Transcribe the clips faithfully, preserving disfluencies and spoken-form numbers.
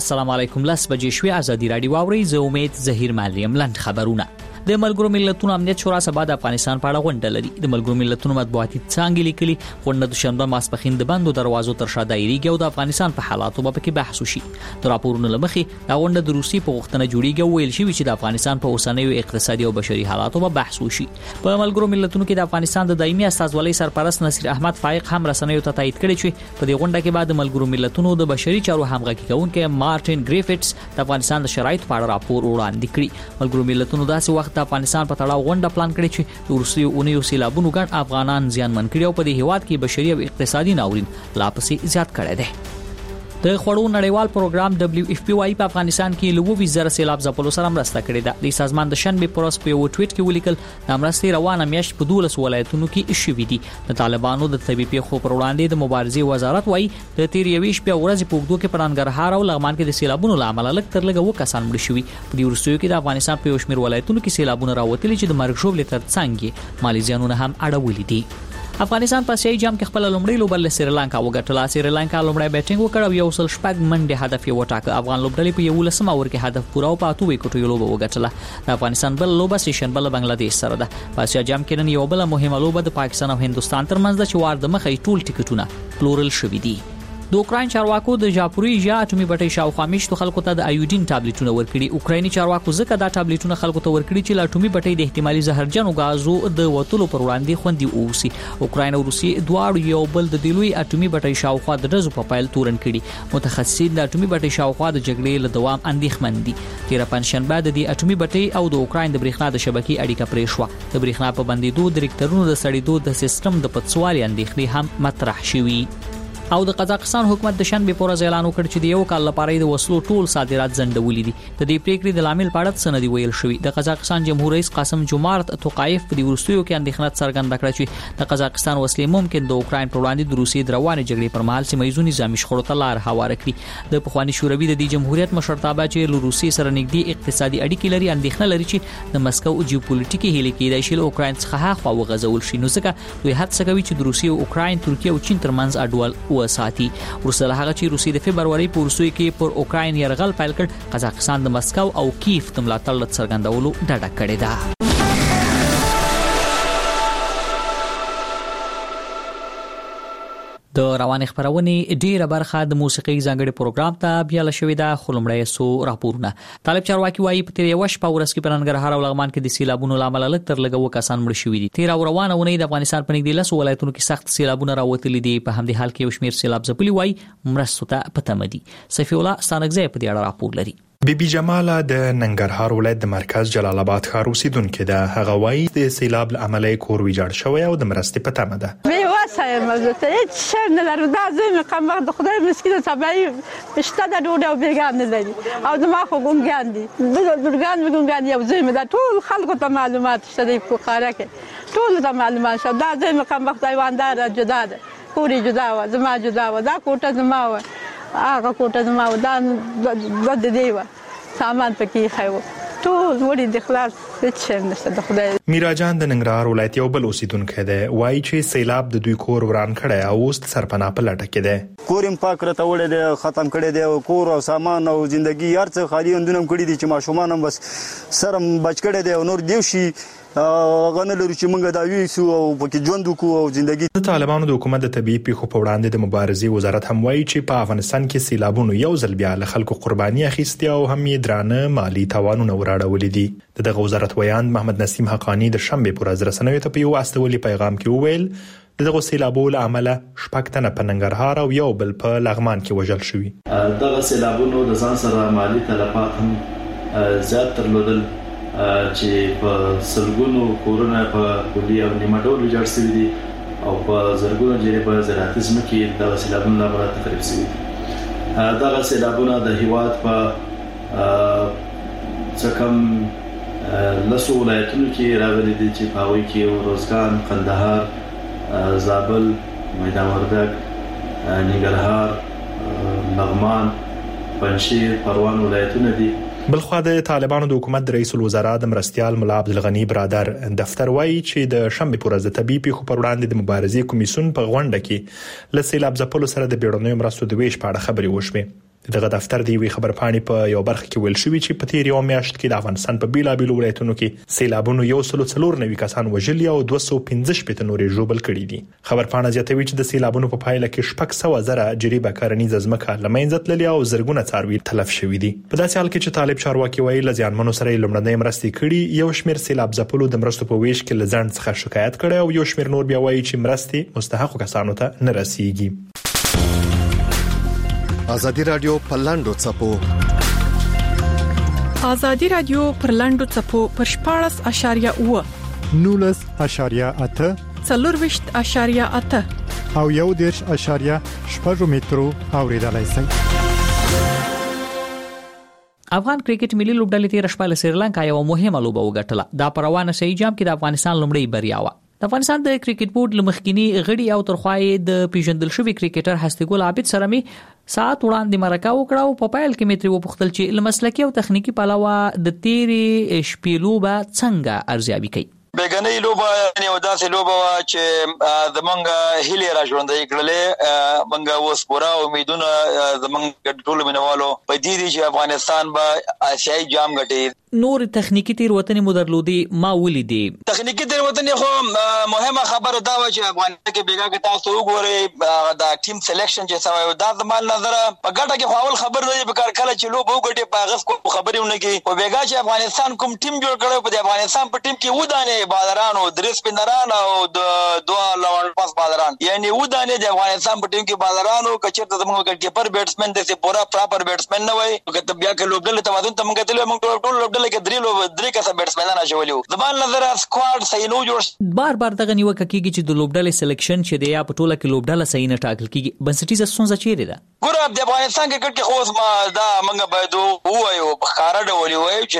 السلام علیکم. لاس بجې شوې ازادي رادیو واوري. زه امید زهیر مالیم. لاند خبرونه. د ملګرو ملتونو امنیت شورا سبا د افغانستان په اړه غونډه لري. د ملګرو ملتونو مطبوعاتي څانګې لیکلي غونډه د شنبه ماسپښین د بندو دروازو تر شا دایریږي او د افغانستان په حالاتو به کې بحث وشي. د راپورونو لمخې دا غونډه د روسي په غوښتنه جوړیږي او ویل شوی چې د افغانستان په اوسنیو اقتصادي او بشري حالاتو به بحث وشي. په ملګرو ملتونو کې د افغانستان د دایمي استازولۍ سرپرست نصیر احمد فائق هم رسنیو ته تایید کړی چې په دې غونډه کې بعد ملګرو ملتونو د بشري چارو همغږي کوونکي مارټین ګریفټس د افغانستان د شرایطو په اړه راپور وړاندې کړی. ملګرو ملتونو داسې وخت د افغانستان په غونډه پلان کړی چې د روسي اونیو سیلابونو ګڼ افغانان زیانمن کړي او په دې هیواد کې بشري او اقتصادي ناورین لا پسې زیات کړی دی. د خوړو نړیوال پروګرام دبليو اف پی وايي په افغانستان کې له وو زره سیلاب ځپلو سره مرسته کړې ده. د سازمان د شنبه پروس په یو ټویټ کې ولیکل د مرستې روانه میاشت په دولس ولایتونو کې شوې دي. د طالبانو د طبي پیښو پر وړاندې د مبارزې وزارت وايي د تیر یويش په ورځ په وګړو کې پرانګرهار او لغمان کې د سیلابونو لامل لک تر لګو کسان مړ شوي. په دې ورسوي کې د افغانستان په یو شمېر ولایتونو کې سیلابونه راوتلي چې د مرګ ژوبل تر څنګه مالي زیانونه هم اړولې دي. افغانستان په سیاي جام کې خپل لومړی لوبل له سریلانکا وګټله. سریلانکا لومړی بیټینګ وکړ او یو سل شپږ منډه هدف یې وټاکه. افغان لوبډلې په یو لسمه اور کې هدف پوره او په اته وکټو لوبه وګټله. د افغانستان بل لوبه سیشن بل بنگلاديش سره ده. په سیاي جام کې نن یو بل مهمه لوبه د پاکستان او هندستان ترمنځ د چوار د مخې ټول ټیکټونه پلورل شوې دي. د اوکراین چارواکو د ژاپوریژیا اټومي بټۍ شاوخوا میشتو خلکو ته د ایوډین ټابلیټونه ورکړي. اوکرایني چارواکو ځکه دا ټابلیټونه خلکو ته ورکړي چې د اټومي بټۍ د احتمالي زهرجنو غازو د وټولو پر وړاندې خوندي اوسي. اوکراین او روسیې دواړو یو بل د دلوي اټومي بټۍ شاوخوا د دزو په پایل تورن کړي. متخصصین د اټومي بټۍ شاوخوا د جګړې له دوام اندېښمن دي. تیر پنځشنبه د دې اټومي بټۍ او د اوکراین د برېښنا د شبکې اړیکه پرې شوه. د برېښنا په بندیدو د ریکټرونو د سړېدو د سیستم د پڅوالي اندېښنې هم مطرح شوي. او د قزاقستان حکومت د شنبه پر ورځ اعلان وکړ چې د یو کال لپاره د وسلو ټول صادرات ځنډولې دي. د دې پریکړې د لامل په اړه سندې ویل شوې. د قزاقستان جمهور رئیس قاسم جومارت توقایف په دې ورستیو کې اندېښنه څرګنده کړه چې د قزاقستان وسلې ممکن د اوکراین پر وړاندې د روسیې د روانې جګړې پر مهال سیمه ییزو نظامي شخړو ته لار هواره کړي. د پخوانی شوروي د دې جمهوریت مشرتابه چې له روسیې سره نږدې اقتصادي اړیکې لري اندېښنه لري چې د مسکو جیوپولیټیکي هلې کېدای شي له اوکراین څخه هاخوا وغځول شي. نو ځکه دوی هڅه کوي چې د روسیې او اوکراین ترکیه او چین ترمنځ اډوال وساتي. ورسره هغه چې روسیې د فبرवरी په ورسوي کې پر اوکراین يرغل پیل کړ. قزاقستان د مسکو او کیف د ملاتړ څرګندولو ډډه کړې ده. د روان خبرونه ډیره برخه د موسیقي ځانګړي پروګرام ته بیا لشوې ده. خلمړی سو راپورونه. طالب چارواکي وايي په تیر یو شپه ورځ کې په ننګرهار او لغمان کې د سیلابونو لامل لک تر لګو کسان مړ شوي دي. تیر روانه ونی د افغانستان په نږدې لس ولایتونو کې سخت سیلابونه راوتلي دي. په همدې حال کې یو شمېر سیلاب ځپلي وايي مرستو ته پته مدي. سفی الله ستانګزه په دې اړه راپور لري. بی بی جماله د ننګرهار ولایت د مرکز جلال آباد ښار اوسیدونکو ده. هغه وایي د سیلاب له امله کور ویجاړ شوی او د مرستې په تمه ده. مې واسه مزته هیڅ شی نه لرم. دا زمي کوم وخت خدای مسکینه تبعي شته د ډوډۍ او بیګان نه لري او زما خو ګونګان دي. د ګونګان ګونګان یو زمي دا ټول خلکو ته معلومات شته په قاره کې ټول ته معلومات شته. دا زمي کوم وخت ایواندار جدا ده. کوري جدا و زما جدا و دا کوټه زما و هغه کوټه زما و دا د دې و سامان پکې خایو ټول وړي د خلاص هیڅ نشته. د خدای میرا جان د ننګرهار ولایت یو بل اوسیدونکو ده. وایي چې سیلاب د دوی کور وران کړي او اوس سرپناه په لټه کې ده. کورم پاک راته وړي ده ختم کړي ده. کور او سامان او ژوندۍ هر څه خالي اندونم کړي دي چې ماشومان هم بس سرم بچ کړي ده. نور دیوشي غنه لري چې موږ دا ویسو او پکې ژوند وکړو او ژوندۍ. د طالبانو د حکومت د طبيعي پیښو په وړاندې د مبارزې وزارت هم وایي چې په افغانستان کې سیلابونو یو ځل بیا له خلکو قرباني اخیستي او هم یې درانه مالی تاوانونه وراړولي دي. دغه وزارت ویان محمد نسیم حقانی د شنبه پر ورځ رسنیو ته په یو استولي پیغام کې وویل دغه سیلابونو له امله شپږ تنه په ننګرهار او یو بل په لغمان کې وژل شوي. دغه سیلابونو د ځان سره مالی تلفات هم زیات درلودل چې په سلګونو کورونه په کلی او نیمه ډول ویجاړ شوي دي او په زرګونو جریب په زراعتي ځمکو کې د سیلابونو لامل تخریب شوي دي. دغه سیلابونه د هیواد په څه کم لسو ولایتونو کې راغلي دي چې په هغوی کې روزګان، قندهار، زابل، میدان وردګ، ننګرهار، لغمان، پنجشیر، پروان ولایتونه دي. بلخوا د طالبانو د حکومت د رئیس الوزرا د مرستيال ملا عبدالغنی برادر دفتر وایي چې د شنبه پر ورځ د طبي پیښو پر وړاندې د مبارزې کمیسیون په غونډه کې له سیلاب ځپلو سره د بیړنیو مرستو د ویش په اړه خبرې وشوې. دغه دفتر دی وی خبرپاڼې په یو برخه کې ویل شوی چې په تیر یو میاشت کې د افغانستان په بیلابیلو ولایتونو کې سیلابونو یو سل څلور نوي کسان وژلي او دوه سوه پنځه شپږ نورې ژوبل کړي دي. خبرپاڼه زیاتوي چې د سیلابونو په پایله کې شپږ سوه زره جریبه کرنیزه ځمکه له منځه تللې او زرګونه څاروي تلف شوي دي. په داسې حال کې چې طالب چارواکي وایي له زیانمنو سره لومړنۍ مرستې کړي، یو شمېر سیلاب ځپلو د مرستو په ویش کې له ځان څخه شکایت کړي او یو شمېر نور بیا وایي چې مرستې مستحقو کسانو ته نه رسیږي. ازادي رادیو په لاندو چپو ازادي رادیو پر لاندو چپو پر شپاړس اشاریه اوه نولس اشاریه اته څلورویشت اشاریه اته او یو دیرش اشاریه شپږ مترو اوریدلای شئ. افغان کرکټ ملي لوبډلې تیر شپه له سریلانکا یو مهمه لوبه وګټله. دا پروانه شي جام کې د افغانستان لومړی بریا و. د افغانستان د کرکټ بورډ لمخکینی غړي او ترخوای د پیژندل شوی کرکټر هستګل عابد سره می ساعت وړاندې مرکه وکړه او په پایل کې متری وپختل چې لمسلکی او تخنیکی پلاوه د تیری شپېلوبه څنګه ارزیابي کوي. بیگنې لوبه یعنی وداسې لوبه وا چې زمونږ هیله را ژوندۍ کړلې، مونږ اوس پورا امیدونه زمونږ ټول مینوالو په دې دي چې افغانستان به آسیایي جام ګټي. نور تخنیکی تیروتنې مو درلودي ما ولیدې. تخنیکی تیروتنې خو مهمه خبره دا و چې افغانستان کې بیګا کې تاسو وګورئ دا ټیم سلیکشن چې سوي دا زمال نظر په ګټه کې خو اول خبر نه به کار کله چې لوبه وګټي په غف کو خبرونه کې او بیګا چې افغانستان کوم ټیم جوړ کړو په افغانستان په ټیم کې ودانې بادران او درس پندران او دوه لوړ پاس بادران یعنی ودانې د افغانستان په ټیم کې بادران او کچته زموږ کیپر بیټسمن د سي پورا پراپر بیټسمن نه وای کته بیا کې لوبډل توازن تم کې تل موږ ټول لوبډل کې درې لوب درې کسه بیټسمنان شولیو زبان نظر سکواډ صحیح نو جوړ بار بار دغه نیوکه کیږي چې د لوبډل سلیکشن چې دی یا په ټوله کې لوبډل صحیح نه ټاکل کیږي. بنسټیزه ستونزه چیرې ده؟ ګور د افغانستان کې کې خو ما دا موږ باید وایو بخاره ډولې وایو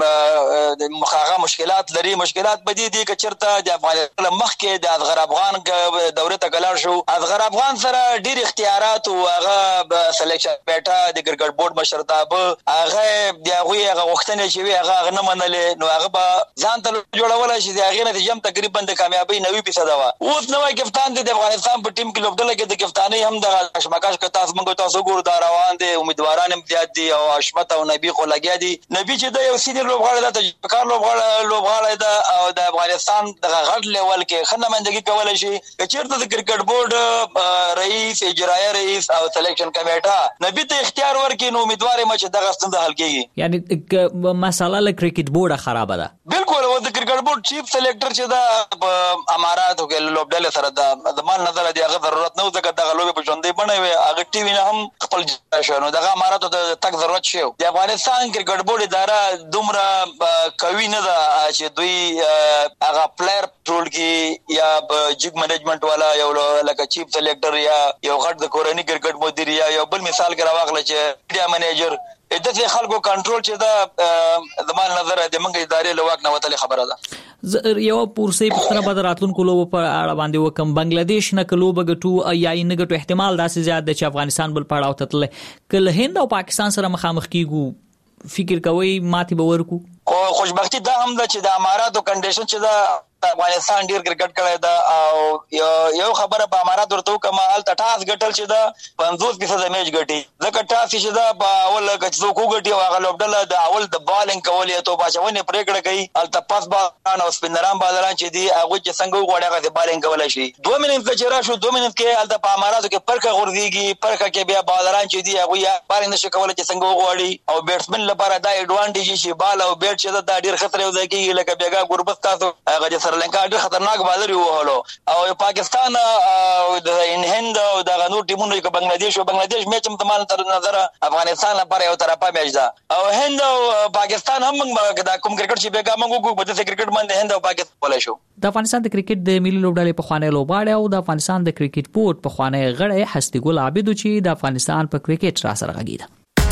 چې مخاغه مشکلات لري. مشکلات بدې دي چې چرته د افغانستان مخ کې د اصغر افغان دوره ته کلار شو. اصغر افغان سره ډیر اختیارات او هغه سلیکشن بیٹا د کرکټ بورډ مشرتابه هغه د هغه هغه وختنه چې هغه نه منلې نو هغه به ځان ته جوړول شي د هغه نتیجه تقریبا د کامیابی نوي فیصد و. اوس نوې کپتان د افغانستان په ټیم کې لوبډل کې د کپتانۍ هم د اشمکاش ک تاسو موږ تاسو ګور دا روان دي امیدواران هم زیات دي او اشمت او نبی خو لګیا دي. نبی چې د یو سینیر لوبغاړی د تجربه لوبغاړی لوبغاړی د او د افغانستان د غټ لیول کې خنمندګي کولای شي چې چیرته د کرکټ بورډ رئیس اجرایی رئیس او سلیکشن کمیټه نبی ته اختیار ورکړي نو امیدوار یم چې دغه ستونزه حل کیږي. یعنی مساله له کرکټ بورډ خراب ده. بالکل و د کرکټ بورډ چیف سلیکټر چې دا اماراتو کې لوبډل سره د زمان نظر دی هغه ضرورت نه و ځکه دغه لوبې په ژوندۍ بڼه وي هغه ټي وي نه هم خپل شنو دغه اماراتو د تک ضرورت شي. د افغانستان کرکټ بورډ اداره دومره کوي نه ده چې دوی هغه پلیئر ټول کې یا جګ منیجمنت والا یو لکه چیف سلیکټر یا یو غټ د کورنۍ کرکټ مدیر یا یو بل مثال کې راوغله چې میډیا منیجر د خلکو کنټرول چې دا زمان نظر د منګ ادارې لواک نه وتل خبره ده. یو پورسې په سره بدر راتلونکو لوب په اړه باندې وکم بنگلاديش نه کلو بغټو یا نه غټو احتمال داسې زیات د چې افغانستان بل پړاو تتل کله هند او پاکستان سره مخامخ کیږي فکر کوي ماتي باور کو خو خوشبختی دا هم ده چې د اماراتو کنډیشن چې دا افغانستان ډیر کرکټ کړی دا او یو خبره په امارات ورته کما ال ټاس ګټل چې دا پنځوس فیصد میچ ګټي ځکه ټاس چې دا په اول کې څو کو ګټي هغه لوبډل د اول د بالینګ کولې ته باچونه پریکړه کوي ال تپاس باران او سپینران بادران چې دی هغه چې څنګه وغوړي هغه د بالینګ کولای شي. دوه منټ چې راشو دوه منټ کې ال په اماراتو کې پرکه غورځيږي پرکه کې بیا بادران چې دی هغه یا بالینګ نشي کولای چې څنګه وغوړي او بیټسمن لپاره دا اډوانټیج شي بال او بیټ چې دا ډیر خطر یو ځای کې لکه بیګا ګوربت تاسو هغه سرلنکا ډیر خطرناک بالر یو هلو او پاکستان او د هند او د غنور ټیمونو کې بنگلاديش او بنگلاديش میچ هم تمام تر نظر افغانستان لپاره یو طرفه میچ ده او هند او پاکستان هم دا کوم کرکټ چې بیګا موږ کو په دې کرکټ باندې هند او پاکستان ولا شو. د افغانستان د کرکټ د ملي لوبډلې په خوانې لوبغاړي او د افغانستان د کرکټ بورډ په خوانې غړي هستګل عابد چې د افغانستان په کرکټ را سره غږیده.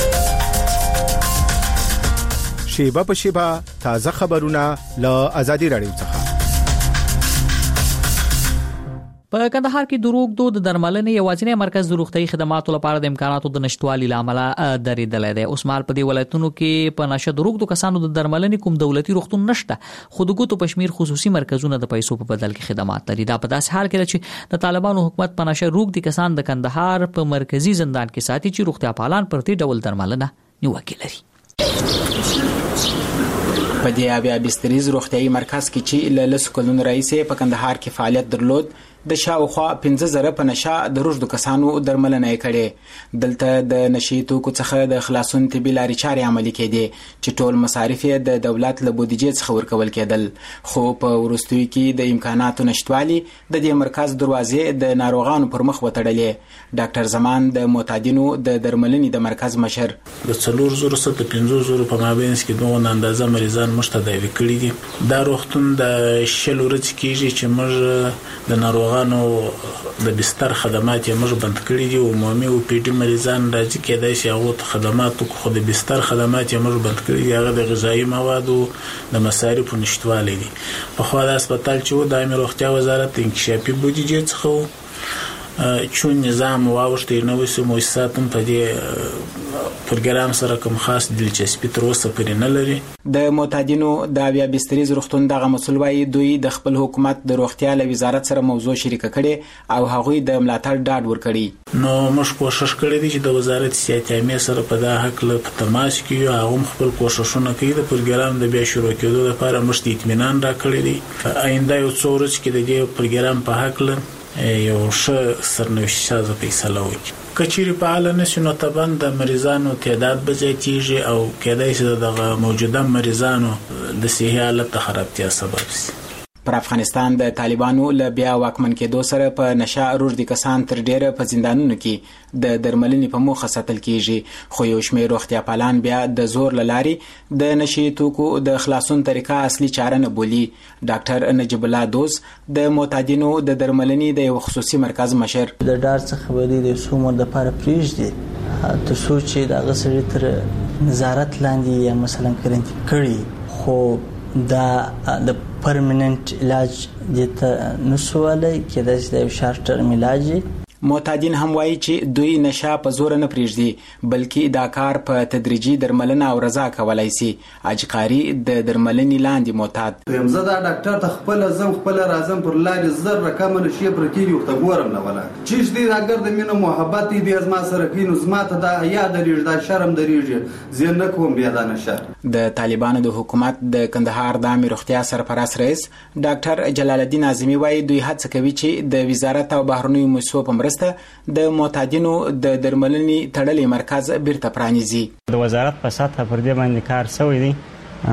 شیبه په شیبه تازه خبرونه له ازادي رادیو څخه. په کندهار کې د روغتو د درملنې یوازینی مرکز د روغتي خدماتو لپاره د امکاناتو د نشټوالي لامل درېدلې ده. اوس مهال په دې ولایتونو کې په نشه د روغتو کسانو د درملنې کوم دولتي روغتون نشته، خو د ګوتو پشمیر خصوصي مرکزونه د پیسو په بدل کې خدمات لري. دا په داسې حال کې چې د طالبانو حکومت په نشه روغتي کسان د کندهار په مرکزی زندان کې ساتي چې روغتیا پالان پر دې ډول درملنه نیوکه لري. په دې اویا بستریز روغتیايي مرکز کې چې له لسو کلونو راهیسې په کندهار کې فعالیت درلود، د شاوخوا پنځه زره په نشه د روږدو کسانو درملنه یې کړې. دلته د نشي توکو څخه د خلاصون طبي لارې چارې عملي کېدې چې ټول مصارف یې د دولت له بودیجې څخه ورکول کېدل. خو په وروستیو کې د امکاناتو نشټوالي د دې مرکز دروازې د ناروغانو پر مخ وتړلې. ډاکټر زمان د معتادینو د درملنې د مرکز مشر د څلور زره څخه پنځه زره په مابینس کې دوه اندازه مریضان مشتداوي کړي دي. دا روغتون د شل ورځې کېږي چې موږ د ناروغ غانو د بستر خدمات یې موږ بند کړی دي. عمومي او پی ډي مریضان راځي کېدای شي هغه خدمات خو د بستر خدمات یې موږ بند کړی دي. هغه د غذایی موادو د مصارفو نشټوالی دي. په خو د هسپتال چې و د عامه روغتیا وزارت انکشافي بودیجې څخه چون نظام واوښتي نو وسو مؤسساتم په دې پروګرام سره کوم خاص دلچسپي تر اوسه پرې نه لري. د معتادینو د اویا بستریز روغتون دغه مسول وايي دوی د خپل حکومت د روغتیا له وزارت سره موضوع شریک کړي او هغوی د ملاتړ ډاډ ورکړي. نو موږ کوشش کړی دی چې د وزارت سیاستي سره په دا حق له تماس کې هغه خپل کوششونه کوي د پروګرام د بیا شروع کېدو لپاره مشت اطمینان راکړي دي. آینده یو څو ورځې کې د دې پروګرام په حق له یو ښه سرنوشت سازه فیصله وکړي. کچېرې فعال نشي نو طبعا د مریضانو تعداد به زیاتېږي او کېدای شي دغه موجوده مریضانو د صحي حالت د خرابتیا سبب شي. پر افغانستان د طالبانو له بیا واکمن کېدو سره په نشه روږدي کسان تر ډیره په زندانونو کې د درملنې په موخه ساتل کیږي. خو یو شمېر روغتیا پالان بیا د زور له لارې د نشي توکو د خلاصون طریقه اصلي چاره نه بولي. ډاکټر نجیب الله دوز د معتادینو د درملنې د یو خصوصي مرکز مشر د ډار څخه ولې د سومر د لپاره پریږدي تر څو چې د غسرې تر نظارت لاندې یا مثلا کرنټ کړي. خو دا د پرمننت علاج دته نسواله کې د یو شارټ ټرم علاج. معتادین هم وایي چې دوی نشه په زور نه پریږدي بلکې دا کار په تدریجي درملنه او رضا کولای شي. اجقاری د درملنې لاندې معتاد یم زه دا ډاکټر ته خپل زم خپل رازم پر لارې زر رقم نشي پر کېږي او ته ګورم نه ولا چې دې راګر د مینه محبت دې از ما سره کینو زما ته دا یاد لري دا شرم درېږي زه نه کوم بیا دا نشه. د طالبانو د حکومت د کندهار د عامه روغتیا سرپرست رئیس ډاکټر جلال الدین اعظمي وایي دوی هڅه کوي چې د وزارت او بهرنیو مسؤل په د معتادینو د درملنې تړلې مرکز بیرته پرانیزي. د وزارت په سطح پر دې باندې کار شوی دی.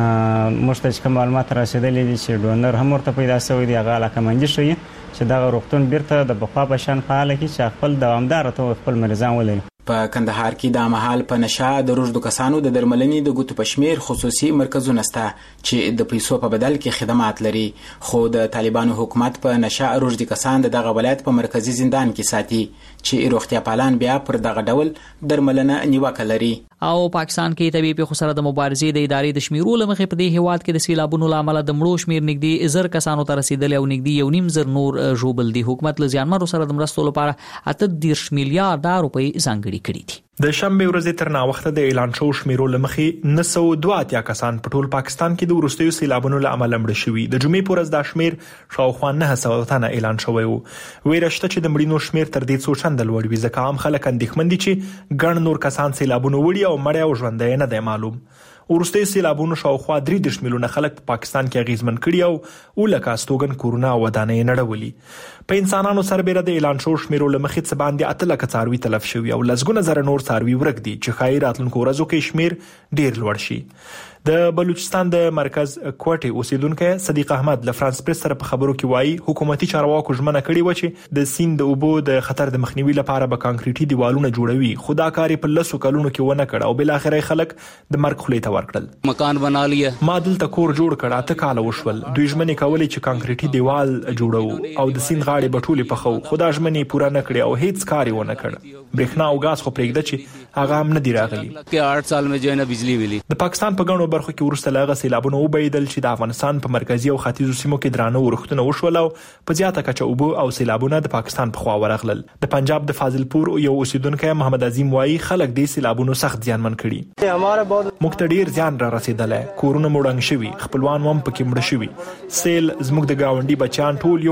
مشتج کوم معلومات رسیدلې دي چې ډونر هم ورته پیدا شوی دی. هغه علاقمندي شوی چې دا روغتون بیرته د بخوا په شان فعال کی چې خپل دوامدار ته خپل مریضان ولري. په کندهار کې د مهال په نشه د روږدو کسانو د درملنې د ګوتو پشمیر خصوصي مرکزونه شته چې د پیسو په بدل کې خدمات لري. خو د طالبانو حکومت په نشه روږدي کسان دغه ولایت په مرکزی زندان کې ساتي چې روغتیا پالان بیا پر دغه ډول درملنه نیوکه لري. او پاکستان کې طبي په خساره د مبارزې د ادارې د شمیرو لمخې په دې هیواد کې د سیلابونو لامل د مړو شمیر نږدې زر کسانو ته رسیدل او نږدې یو نیم زر نور ژوبل دي. حکومت له ځانمرو سره د مرستو لپاره اته دېرش میلیارډ روپۍ ځانګړي کړي دي. د شنبه ورځې تر ناوخته د اعلان شو شمیرو لمخې نه سوه دوه اتیا کسان په ټول پاکستان کې د وروستیو سیلابونو له امله مړه شوي. د جمعې په ورځ دا شمیر شاوخوا نه سوه تنه اعلان شوی و. ویره شته چې د مړینو شمیر تر دې څو چنده لوړ وي ځکه عام خلک اندېښمن دي چې ګڼ نور کسان سیلابونو وړي او مړه او ژوندی نه دی معلوم. ورسته سیلابونو شاوخوا درې دېرش میلیونه خلک په پاکستان کې اغیزمن کړي او ولکه استوګن کورونا ودانې نړولي. په انسانانو سربېره د اعلان شو شمیرو لمخې څه باندې اته لکه څاروي تلف شوي او لسګونه زره نور څاروي ورک دي چې ښایي راتلونکو ورځو کې شمیر ډیر لوړ شي. د بلوچستان د مرکز کوټې اوسیدونکو صدیق احمد له فرانس پریس سره په خبرو کې وایي حکومتي چارواکو ژمنه کړې و چې د سیند د اوبو د خطر د مخنیوي لپاره به کانکریټي دیوالونه جوړوي. خو دا کار په لسو کلونو کې ونه کړ او بل اخر خلک د مرګ خولې ته ورکړل. مکان بنا لیا ما دلته کور جوړ کړ اته کال وشول. دوی ژمنه کولې چې کانکریټي دیوال جوړو او د سیند غاړې بټولې پخو. خدا ژمنه پوره نه کړې او هیڅ کار یې ونه کړ. برېښنا او غاز خو پرېږده چې هغه هم نه دی راغلی. کې آठ سال میں جو ہے نا بجلی ملی. د پاکستان په غنو برخو کې ورسته لاغه سیلابونه وبیدل چې د افغانستان په مرکزی او ختیځو سیمو کې درانه ورښتونه وشول او په زیاته کچه اوبو او سیلابونه د پاکستان په خوا ورغلل. د پنجاب د فاضلپور یو اوسیدونکو محمد عظیم وایي خلک د سیلابونو سخت زیانمن کړي. موږ ته ډیر زیان را رسیدلی، کورونه مړنګ شوي، خپلوان هم پکې مړه شوي. سیل زموږ د گاونډي بچیان ټول یو